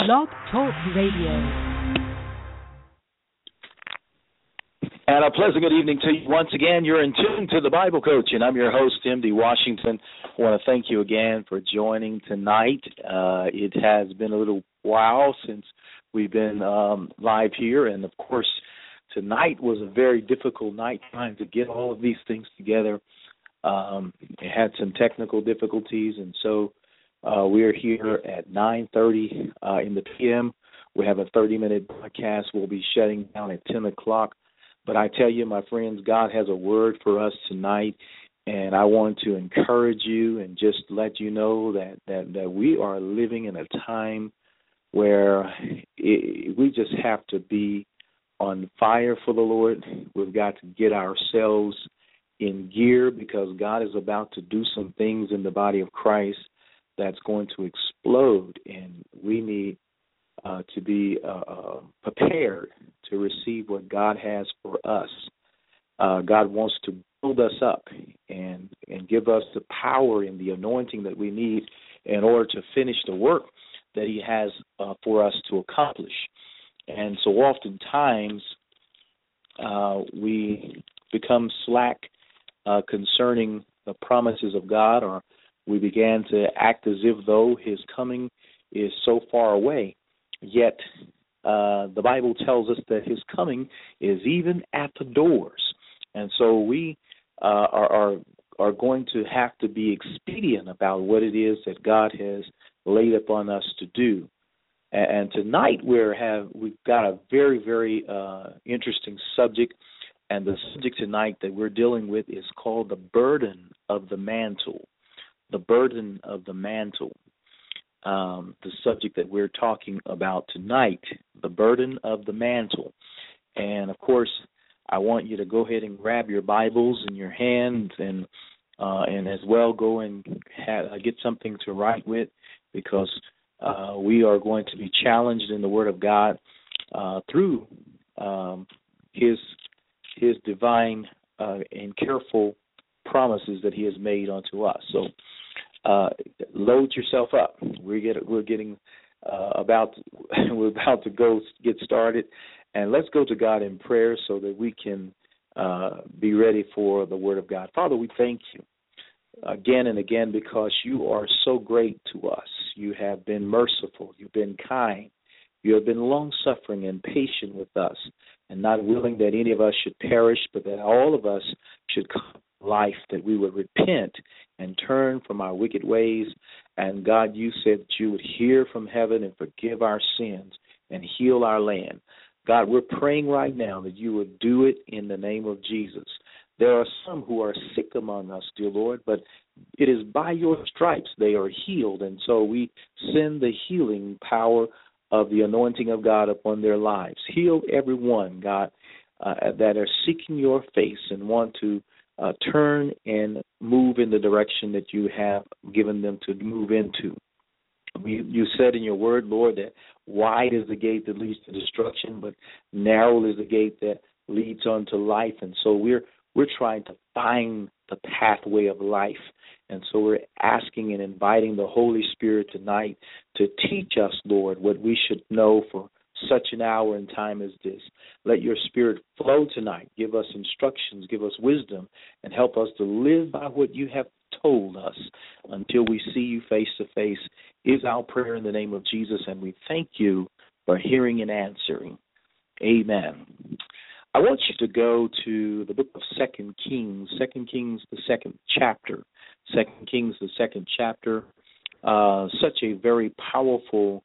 Blog Talk Radio. And a pleasant good evening to you. Once again, you're in tune to the Bible Coach, and I'm your host, Tim D. Washington. I want to thank you again for joining tonight. It has been a little while since we've been live here, and of course, tonight was a very difficult night trying to get all of these things together. It had some technical difficulties, and so we're here at 9:30 in the p.m. We have a 30-minute broadcast. We'll be shutting down at 10 o'clock. But I tell you, my friends, God has a word for us tonight, and I want to encourage you and just let you know that we are living in a time where we just have to be on fire for the Lord. We've got to get ourselves in gear because God is about to do some things in the body of Christ that's going to explode, and we need to be prepared to receive what God has for us. God wants to build us up and give us the power and the anointing that we need in order to finish the work that He has for us to accomplish. And so oftentimes we become slack concerning the promises of God, or we began to act as if though His coming is so far away. Yet the Bible tells us that His coming is even at the doors. And so we are going to have to be expedient about what it is that God has laid upon us to do. And tonight we've got a very, very interesting subject. And the subject tonight that we're dealing with is called the burden of the mantle. The burden of the mantle. The subject that we're talking about tonight, the burden of the mantle. And, of course, I want you to go ahead and grab your Bibles in your hands and as well go and get something to write with, because we are going to be challenged in the Word of God through His divine and careful promises that He has made unto us. So, load yourself up. We're about to go get started, and let's go to God in prayer so that we can be ready for the Word of God. Father, we thank you again and again because you are so great to us. You have been merciful. You've been kind. You have been long-suffering and patient with us, and not willing that any of us should perish, but that all of us should come to life, that we would repent and turn from our wicked ways. And God, you said that you would hear from heaven and forgive our sins and heal our land. God, we're praying right now that you would do it in the name of Jesus. There are some who are sick among us, dear Lord, but it is by your stripes they are healed. And so we send the healing power of the anointing of God upon their lives. Heal everyone, God, that are seeking your face and want to turn and move in the direction that you have given them to move into. You said in your word, Lord, that wide is the gate that leads to destruction, but narrow is the gate that leads unto life. And so we're trying to find the pathway of life. And so we're asking and inviting the Holy Spirit tonight to teach us, Lord, what we should know for such an hour and time as this. Let your Spirit flow tonight. Give us instructions, give us wisdom, and help us to live by what you have told us until we see you face to face is our prayer in the name of Jesus, and we thank you for hearing and answering. Amen. I want you to go to the book of 2 Kings, 2 Kings, the second chapter. 2 Kings, the second chapter, such a very powerful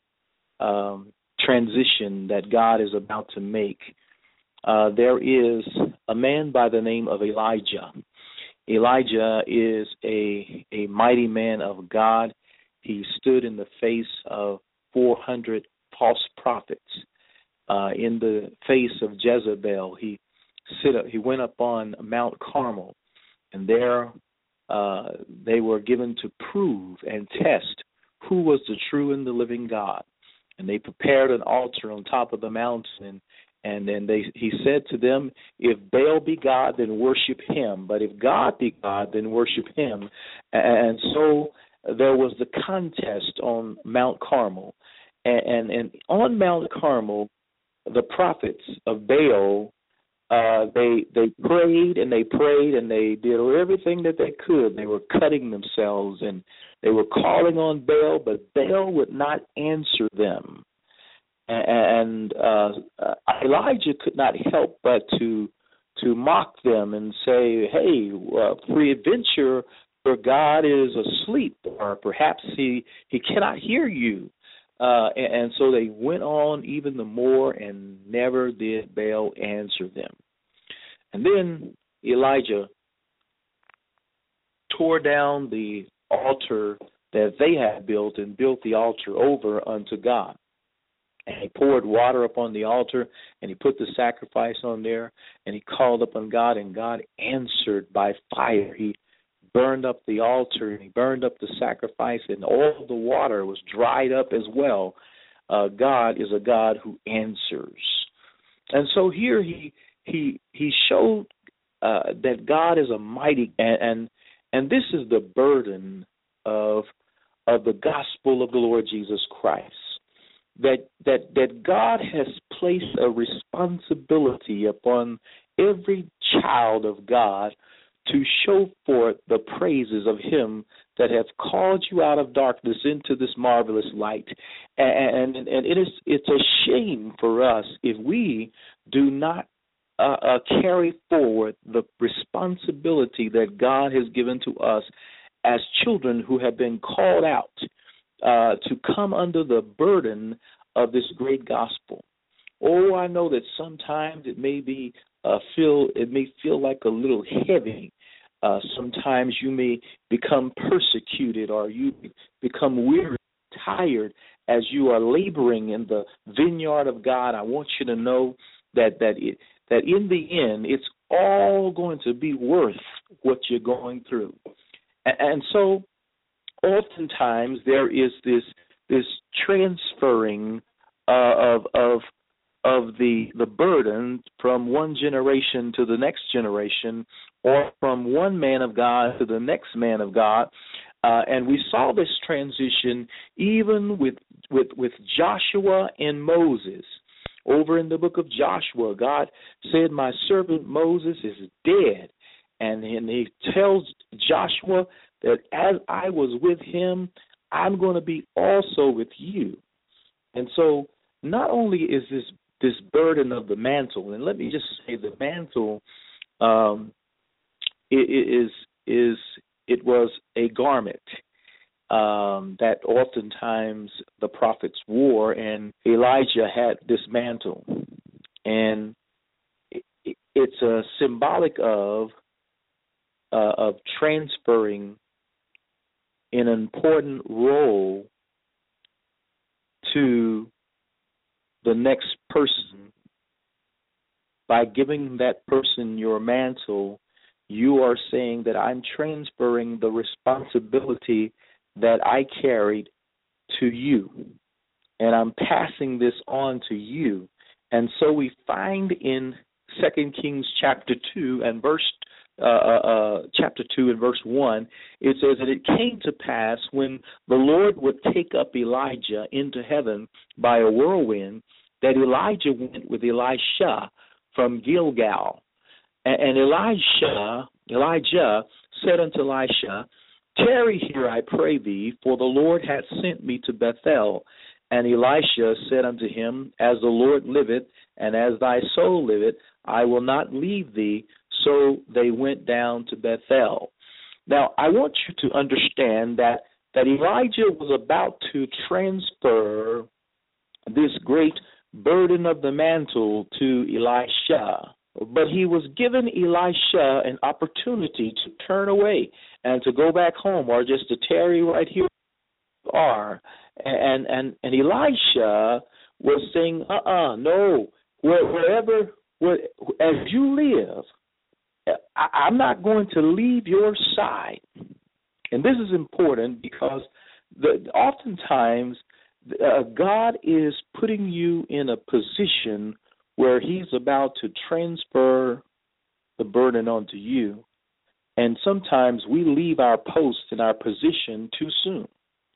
transition that God is about to make. There is a man by the name of Elijah. Elijah is a mighty man of God. He stood in the face of 400 false prophets. In the face of Jezebel, he went up on Mount Carmel, and there they were given to prove and test who was the true and the living God. And they prepared an altar on top of the mountain, and then he said to them, if Baal be God, then worship him. But if God be God, then worship him. And so there was the contest on Mount Carmel. And on Mount Carmel, the prophets of Baal, they prayed and they prayed and they did everything that they could. They were cutting themselves and they were calling on Baal, but Baal would not answer them. And Elijah could not help but to mock them and say, hey, peradventure your God is asleep, or perhaps he cannot hear you. And so they went on even the more, and never did Baal answer them. And then Elijah tore down the altar that they had built and built the altar over unto God. And he poured water upon the altar, and he put the sacrifice on there, and he called upon God, and God answered by fire. He burned up the altar, and he burned up the sacrifice, and all the water was dried up as well. God is a God who answers. And so here he showed that God is a mighty, and this is the burden of the gospel of the Lord Jesus Christ. That God has placed a responsibility upon every child of God to show forth the praises of him that have called you out of darkness into this marvelous light. And it's a shame for us if we do not carry forward the responsibility that God has given to us as children who have been called out to come under the burden of this great gospel. Oh, I know that sometimes it may feel like a little heavy. Sometimes you may become persecuted, or you become weary, tired as you are laboring in the vineyard of God. I want you to know that in the end, it's all going to be worth what you're going through. And so, oftentimes there is this transferring of the burden from one generation to the next generation, or from one man of God to the next man of God. And we saw this transition even with Joshua and Moses. Over in the book of Joshua, God said, my servant Moses is dead. And he tells Joshua that as I was with him, I'm going to be also with you. And so not only is this burden of the mantle, and let me just say the mantle, it was a garment that oftentimes the prophets wore, and Elijah had this mantle. And it's a symbolic of transferring an important role to the next person. By giving that person your mantle, you are saying that I'm transferring the responsibility that I carried to you, and I'm passing this on to you. And so we find in 2 Kings chapter 2 and verse 1, it says that it came to pass when the Lord would take up Elijah into heaven by a whirlwind, that Elijah went with Elisha from Gilgal. And Elijah said unto Elisha, tarry here, I pray thee, for the Lord hath sent me to Bethel. And Elisha said unto him, as the Lord liveth, and as thy soul liveth, I will not leave thee. So they went down to Bethel. Now, I want you to understand that Elijah was about to transfer this great burden of the mantle to Elisha. But he was given Elisha an opportunity to turn away and to go back home, or just to tarry right here where you are. And Elisha was saying, no, wherever as you live, I'm not going to leave your side. And this is important because oftentimes God is putting you in a position where he's about to transfer the burden onto you. And sometimes we leave our post and our position too soon.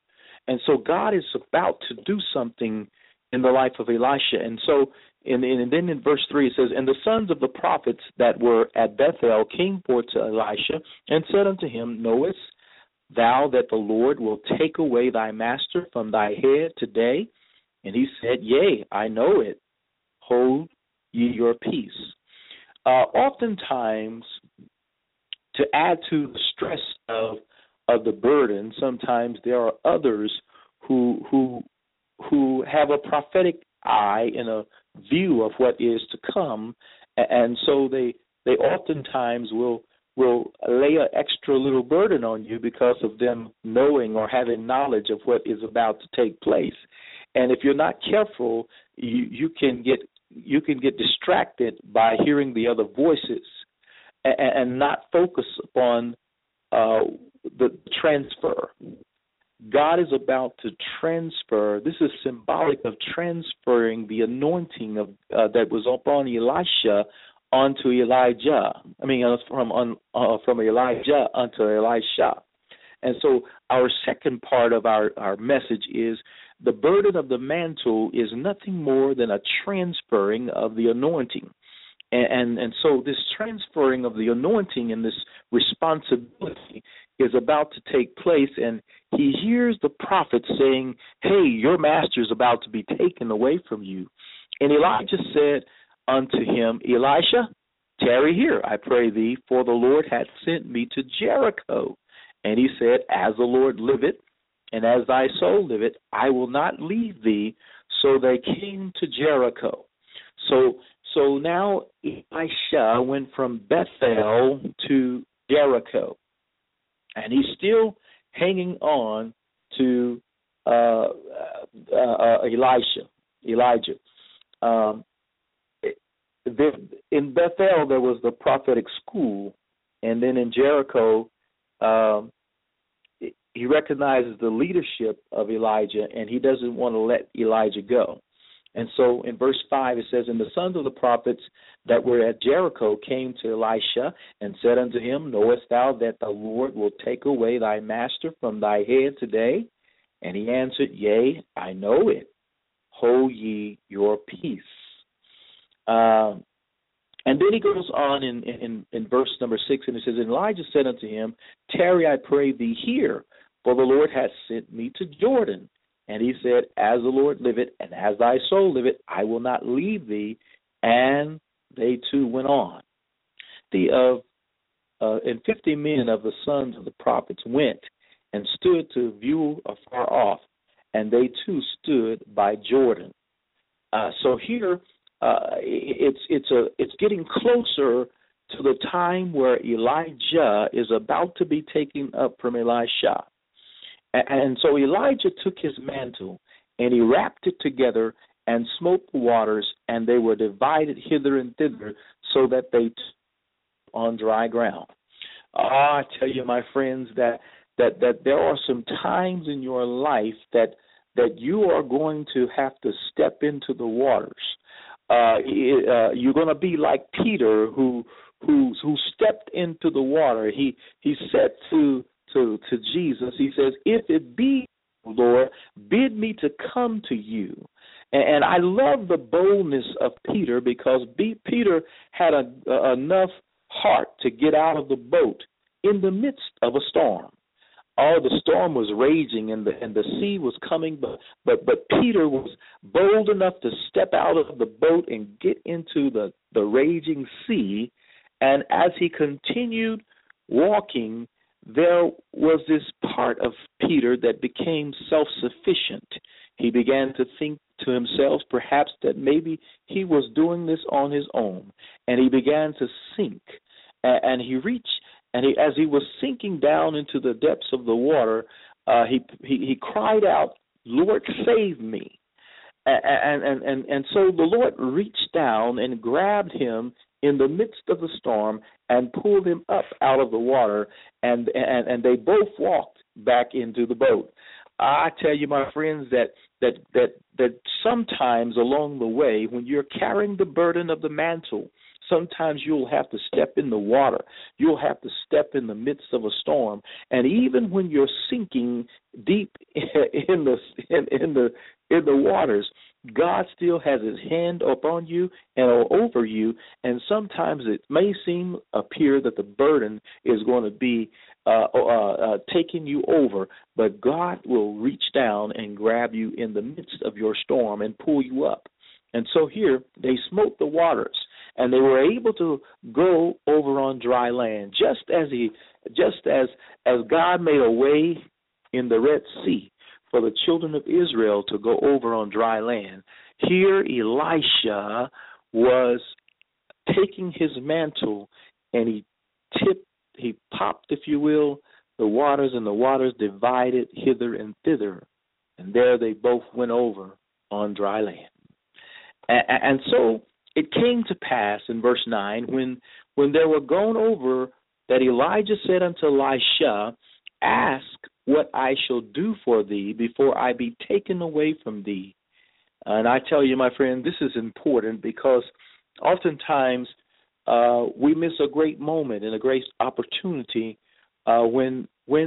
And so God is about to do something in the life of Elisha. And so, and then in verse 3 it says, and the sons of the prophets that were at Bethel came forth to Elisha and said unto him, knowest thou that the Lord will take away thy master from thy head today? And he said, yea, I know it. Hold ye your peace. Oftentimes, to add to the stress of the burden, sometimes there are others who have a prophetic eye and a view of what is to come, and so they oftentimes will lay an extra little burden on you because of them knowing or having knowledge of what is about to take place. And if you're not careful, you can get distracted by hearing the other voices and not focus upon the transfer. God is about to transfer. This is symbolic of transferring the anointing of that was upon Elisha onto Elijah. I mean, from Elijah unto Elisha. And so our second part of our message is the burden of the mantle is nothing more than a transferring of the anointing. And so this transferring of the anointing and this responsibility is about to take place, and he hears the prophet saying, hey, your master is about to be taken away from you. And Elijah said unto him, Elisha, tarry here, I pray thee, for the Lord hath sent me to Jericho. And he said, as the Lord liveth, and as thy soul liveth, I will not leave thee. So they came to Jericho. So now Elisha went from Bethel to Jericho, and he's still hanging on to Elijah. In Bethel, there was the prophetic school, and then in Jericho, he recognizes the leadership of Elijah, and he doesn't want to let Elijah go. And so in verse 5 it says, and the sons of the prophets that were at Jericho came to Elisha and said unto him, knowest thou that the Lord will take away thy master from thy head today? And he answered, yea, I know it. Hold ye your peace. And then he goes on in verse number 6, and it says, and Elijah said unto him, tarry, I pray thee here, for the Lord hath sent me to Jordan. And he said, as the Lord liveth, and as thy soul liveth, I will not leave thee. And they two went on. And 50 men of the sons of the prophets went and stood to view afar off, and they too stood by Jordan. So here, it's getting closer to the time where Elijah is about to be taken up from Elisha. And so Elijah took his mantle, and he wrapped it together and smote the waters, and they were divided hither and thither, so that they on dry ground. I tell you, my friends, that there are some times in your life that you are going to have to step into the waters. You're going to be like Peter, who stepped into the water. He said to Jesus, he says, if it be, Lord, bid me to come to you. And I love the boldness of Peter, because Peter had enough heart to get out of the boat in the midst of a storm. The storm was raging and the sea was coming, but Peter was bold enough to step out of the boat and get into the raging sea. And as he continued walking, there was this part of Peter that became self-sufficient. He began to think to himself perhaps that maybe he was doing this on his own, and he began to sink. And he reached, and as he was sinking down into the depths of the water, he cried out, Lord, save me. And so the Lord reached down and grabbed him in the midst of the storm and pulled him up out of the water, and they both walked back into the boat. I tell you, my friends, that sometimes along the way, when you're carrying the burden of the mantle, Sometimes you'll have to step in the water. You'll have to step in the midst of a storm. And even when you're sinking deep in the waters, God still has his hand upon you and over you. And sometimes it may appear that the burden is going to be taking you over, but God will reach down and grab you in the midst of your storm and pull you up. And so here they smote the waters, and they were able to go over on dry land, just as God made a way in the Red Sea for the children of Israel to go over on dry land. Here Elisha was taking his mantle, and he popped, if you will, the waters, and the waters divided hither and thither, and there they both went over on dry land. And so it came to pass in verse 9, when they were gone over, that Elijah said unto Elisha, ask what I shall do for thee before I be taken away from thee. And I tell you, my friend, this is important, because oftentimes we miss a great moment and a great opportunity when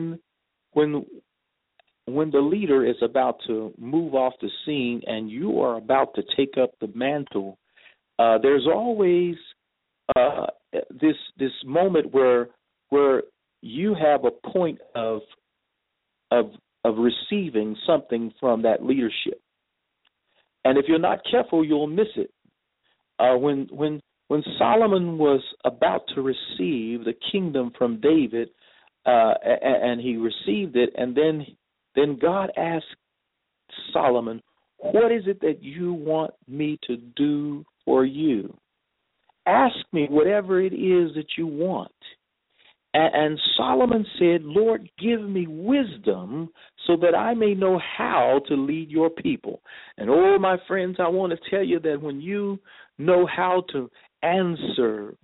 the leader is about to move off the scene and you are about to take up the mantle. There's always this moment where you have a point of receiving something from that leadership, and if you're not careful, you'll miss it. When Solomon was about to receive the kingdom from David, and he received it, and then God asked Solomon, what is it that you want me to do for you? Ask me whatever it is that you want. And Solomon said, Lord, give me wisdom so that I may know how to lead your people. And my friends, I want to tell you that when you know how to answer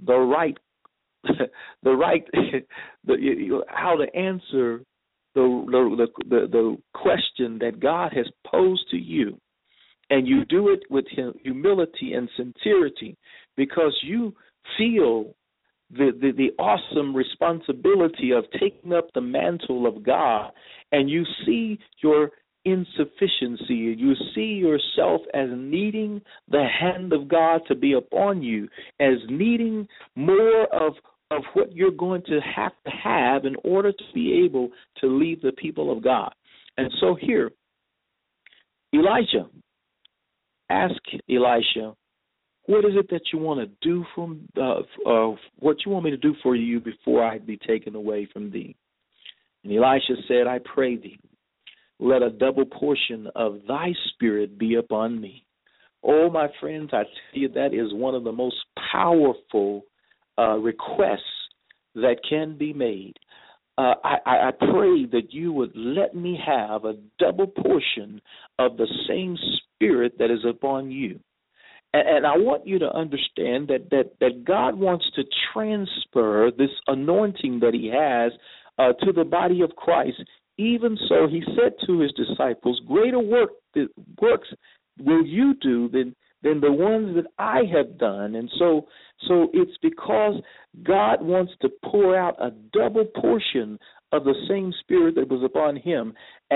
how to answer the question that God has posed to you, and you do it with humility and sincerity, because you feel the awesome responsibility of taking up the mantle of God, and you see your insufficiency, you see yourself as needing the hand of God to be upon you, as needing more of what you're going to have in order to be able to lead the people of God. And so here, Elijah asked Elisha, what is it that you want to do what you want me to do for you before I be taken away from thee? And Elisha said, I pray thee, let a double portion of thy spirit be upon me. Oh, my friends, I tell you, that is one of the most powerful requests that can be made. I pray that you would let me have a double portion of the same spirit that is upon you. And I want you to understand that God wants to transfer this anointing that he has to the body of Christ. Even so, he said to his disciples, greater works will you do than the ones that I have done. And so it's because God wants to pour out a double portion of the same spirit that was upon him.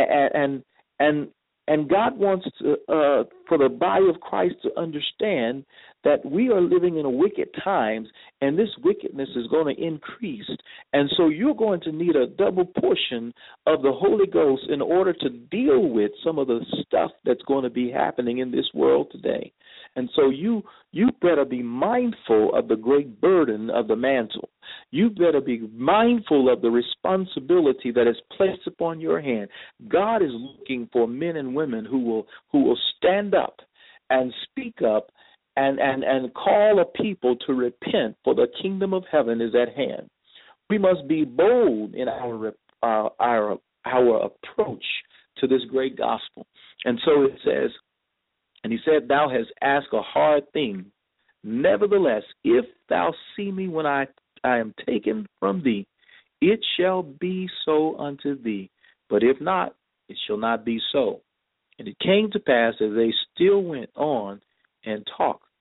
And God wants to, for the body of Christ to understand that we are living in a wicked times, and this wickedness is going to increase. And so you're going to need a double portion of the Holy Ghost in order to deal with some of the stuff that's going to be happening in this world today. And so you better be mindful of the great burden of the mantle. You better be mindful of the responsibility that is placed upon your hand. God is looking for men and women who will stand up and speak up and call a people to repent, for the kingdom of heaven is at hand. We must be bold in our approach to this great gospel. And so it says, and he said, thou hast asked a hard thing. Nevertheless, if thou see me when I am taken from thee, it shall be so unto thee. But if not, it shall not be so. And it came to pass, as they still went on and talked,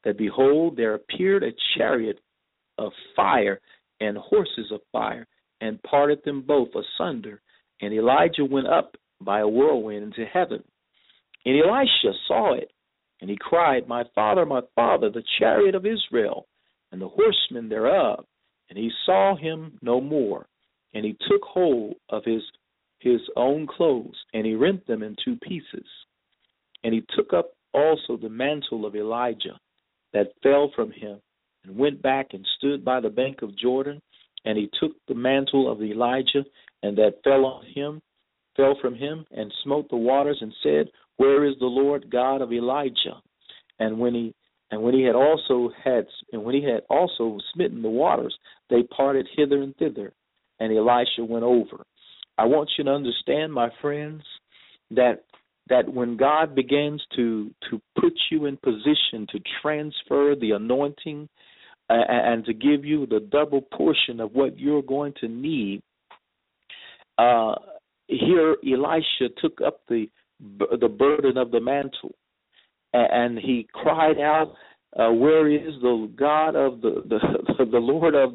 that, behold, there appeared a chariot of fire and horses of fire, and parted them both asunder. And Elijah went up by a whirlwind into heaven. And Elisha saw it, and he cried, my father, the chariot of Israel, and the horsemen thereof. And he saw him no more. And he took hold of his own clothes, and he rent them in two pieces. And he took up also the mantle of Elijah that fell from him, and went back and stood by the bank of Jordan. And he took the mantle of Elijah, and that fell from him, and smote the waters, and said, where is the Lord God of Elijah? And when he had also smitten the waters, they parted hither and thither, and Elisha went over. I want you to understand, my friends, that when God begins to put you in position to transfer the anointing and to give you the double portion of what you're going to need, here Elisha took up the burden of the mantle, and he cried out, where is the God of the Lord of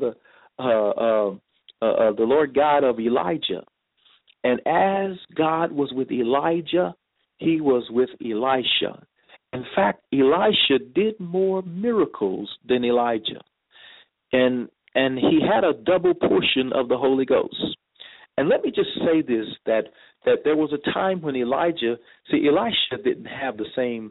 the Lord God of Elijah? And as God was with Elijah, he was with Elisha. In fact, Elisha did more miracles than Elijah, and he had a double portion of the Holy Ghost. And let me just say this, that there was a time when Elisha didn't have the same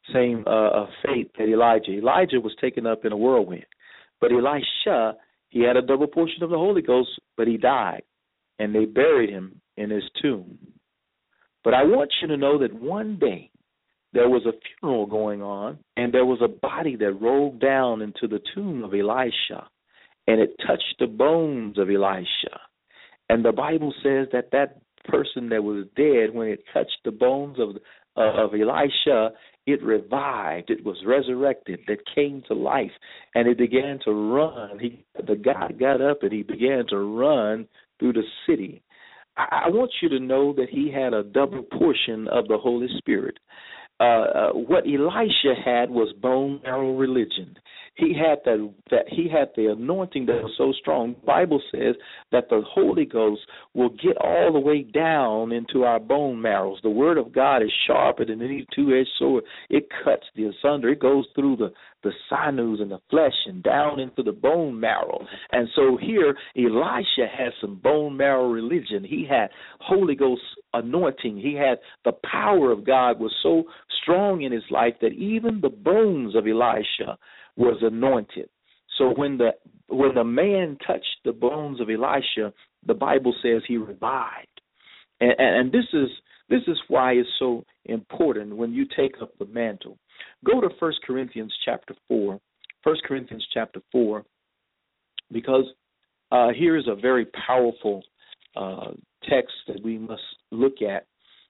faith that Elijah. Elijah was taken up in a whirlwind. But Elisha, he had a double portion of the Holy Ghost, but he died, and they buried him in his tomb. But I want you to know that one day there was a funeral going on, and there was a body that rolled down into the tomb of Elisha, and it touched the bones of Elisha. And the Bible says that person that was dead, when it touched the bones of Elisha, it revived, it was resurrected, it came to life, and it began to run. The guy got up and he began to run through the city. I want you to know that he had a double portion of the Holy Spirit. What Elisha had was bone marrow religion. He had the anointing that was so strong. The Bible says that the Holy Ghost will get all the way down into our bone marrows. The Word of God is sharper than any two-edged sword. It cuts the asunder. It goes through the sinews and the flesh and down into the bone marrow. And so here, Elisha had some bone marrow religion. He had Holy Ghost anointing. He had the power of God was so strong in his life that even the bones of Elisha was anointed. So when the man touched the bones of Elisha, the Bible says he revived. And this is why it's so important when you take up the mantle. Go to 1 Corinthians chapter 4. 1 Corinthians chapter 4, because here is a very powerful text that we must look at.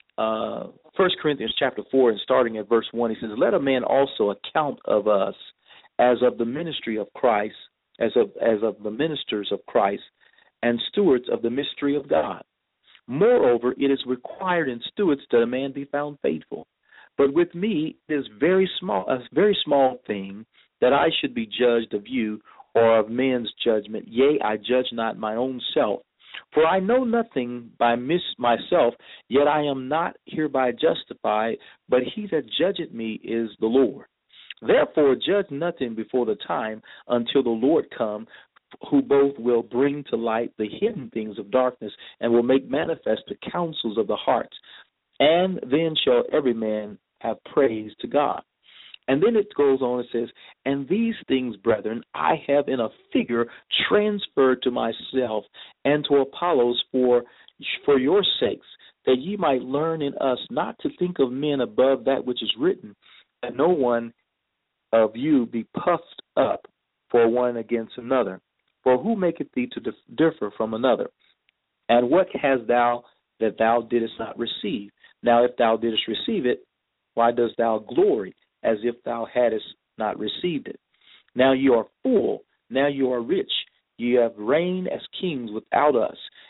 1 Corinthians chapter 4, and starting at verse 1, he says, let a man also account of us as of the ministry of Christ, as of the ministers of Christ, and stewards of the mystery of God. Moreover, it is required in stewards that a man be found faithful. But with me it is a very small thing that I should be judged of you or of men's judgment. Yea, I judge not my own self. For I know nothing by myself, yet I am not hereby justified, but he that judgeth me is the Lord. Therefore judge nothing before the time until the Lord come, who both will bring to light the hidden things of darkness and will make manifest the counsels of the hearts. And then shall every man have praise to God. And then it goes on and says, and these things, brethren, I have in a figure transferred to myself and to Apollos for your sakes, that ye might learn in us not to think of men above that which is written, that no one of you be puffed up for one against another. For who maketh thee to differ from another? And what hast thou that thou didst not receive? Now if thou didst receive it, why dost thou glory, as if thou hadst not received it? Now you are full, now you are rich, ye have reigned as kings without us.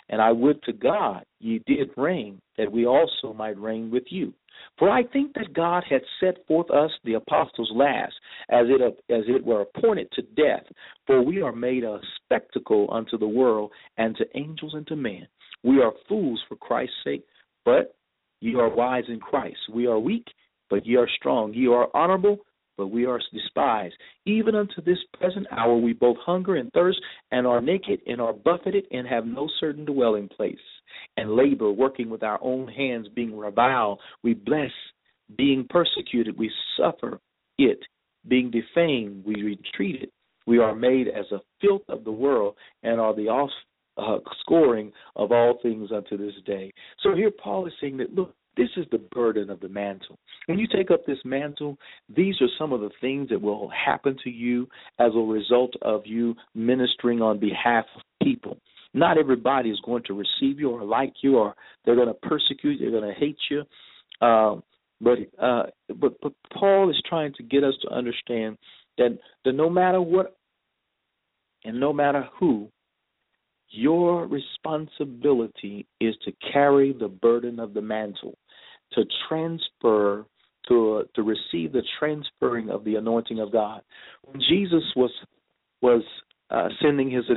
And I would to God ye did reign, that we also might reign with you. For I think that God had set forth us, the apostles, last, as it were appointed to death. For we are made a spectacle unto the world, and to angels, and to men. We are fools for Christ's sake, but ye are wise in Christ. We are weak, but ye are strong. Ye are honorable, but we are despised. Even unto this present hour we both hunger and thirst, and are naked, and are buffeted, and have no certain dwelling place. And labor, working with our own hands, being reviled, we bless. Being persecuted, we suffer it. Being defamed, we retreat it. We are made as a filth of the world, and are the offscoring of all things unto this day. So here Paul is saying that, look, this is the burden of the mantle. When you take up this mantle, these are some of the things that will happen to you as a result of you ministering on behalf of people. Not everybody is going to receive you or like you, or they're going to persecute you, they're going to hate you. But Paul is trying to get us to understand that no matter what and no matter who, your responsibility is to carry the burden of the mantle, to transfer, to receive the transferring of the anointing of God. When Jesus was sending his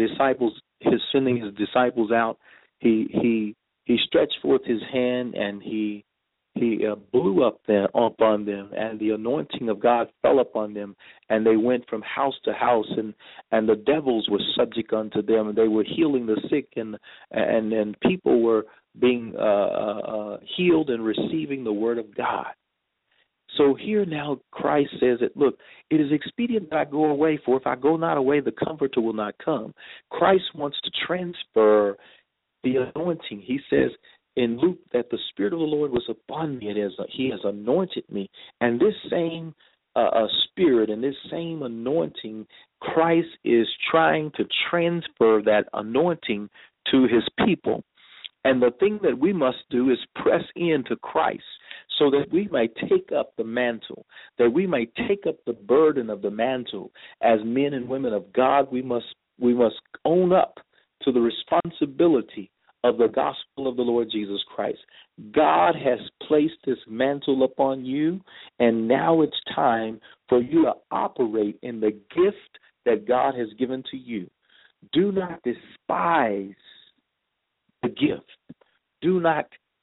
disciples out, he stretched forth his hand and he blew up upon them, and the anointing of God fell upon them, and they went from house to house, and the devils were subject unto them, and they were healing the sick, and people were being healed and receiving the word of God. So here now Christ says that, look, it is expedient that I go away, for if I go not away, the Comforter will not come. Christ wants to transfer the anointing. He says in Luke that the Spirit of the Lord was upon me, he has anointed me. And this same Spirit and this same anointing, Christ is trying to transfer that anointing to his people. And the thing that we must do is press into Christ so that we may take up the mantle, that we may take up the burden of the mantle. As men and women of God, we must own up to the responsibility of the gospel of the Lord Jesus Christ. God has placed this mantle upon you, and now it's time for you to operate in the gift that God has given to you. Do not despise the gift. Do not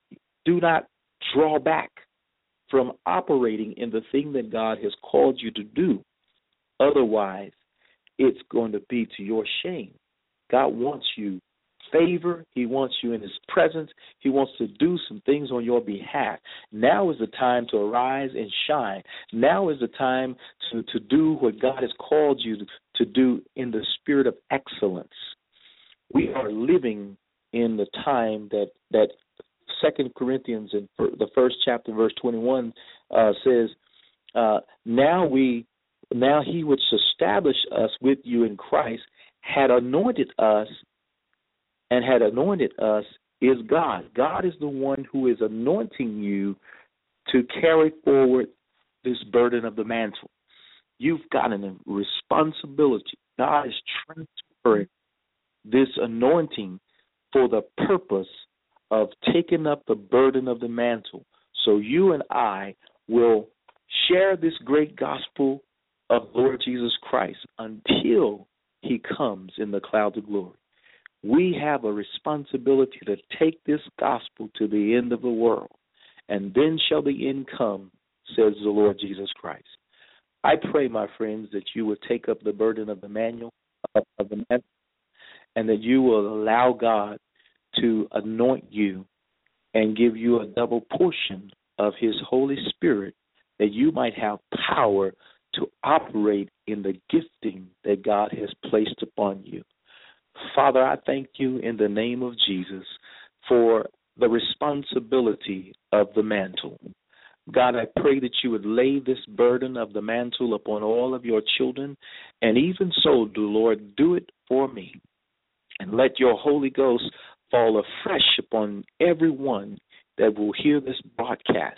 draw back from operating in the thing that God has called you to do. Otherwise, it's going to be to your shame. God wants you favor. He wants you in his presence. He wants to do some things on your behalf. Now is the time to arise and shine. Now is the time to do what God has called you to do in the spirit of excellence. We are living in the time that 2 Corinthians in the first chapter, verse 21, says, now he which established us with you in Christ had anointed us is God. God is the one who is anointing you to carry forward this burden of the mantle. You've got a responsibility. God is transferring this anointing for the purpose of taking up the burden of the mantle. So you and I will share this great gospel of Lord Jesus Christ until he comes in the clouds of glory. We have a responsibility to take this gospel to the end of the world, and then shall the end come, says the Lord Jesus Christ. I pray, my friends, that you will take up the burden of the mantle, and that you will allow God to anoint you and give you a double portion of his Holy Spirit, that you might have power to operate in the gifting that God has placed upon you. Father, I thank you in the name of Jesus for the responsibility of the mantle. God, I pray that you would lay this burden of the mantle upon all of your children, and even so, Lord, do it for me. And let your Holy Ghost fall afresh upon everyone that will hear this broadcast.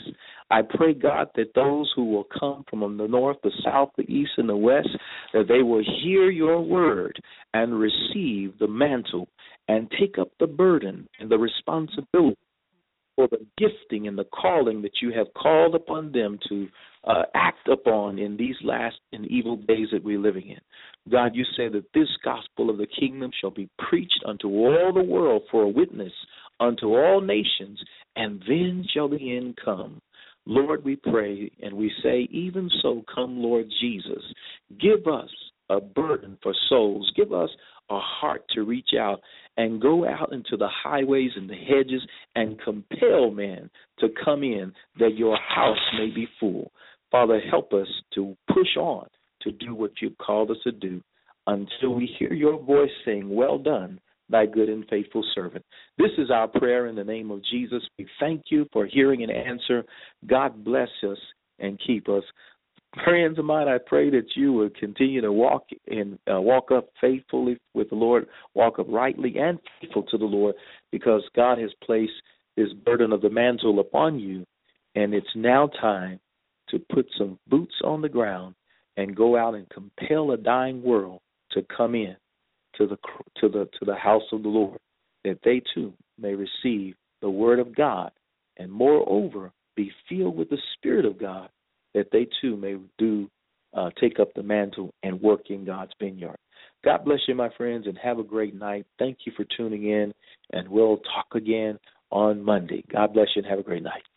I pray, God, that those who will come from the north, the south, the east, and the west, that they will hear your word and receive the mantle and take up the burden and the responsibility for the gifting and the calling that you have called upon them to act upon in these last and evil days that we're living in. God, you say that this gospel of the kingdom shall be preached unto all the world for a witness unto all nations, and then shall the end come. Lord, we pray and we say, even so, come, Lord Jesus. Give us a burden for souls. Give us a heart to reach out and go out into the highways and the hedges and compel men to come in, that your house may be full. Father, help us to push on to do what you've called us to do until we hear your voice saying, well done, thy good and faithful servant. This is our prayer in the name of Jesus. We thank you for hearing an answer. God bless us and keep us. Friends of mine, I pray that you would continue to walk up faithfully with the Lord, walk uprightly and faithful to the Lord, because God has placed this burden of the mantle upon you, and it's now time to put some boots on the ground and go out and compel a dying world to come in to the house of the Lord, that they too may receive the word of God, and moreover be filled with the Spirit of God, that they too may take up the mantle and work in God's vineyard. God bless you, my friends, and have a great night. Thank you for tuning in, and we'll talk again on Monday. God bless you and have a great night.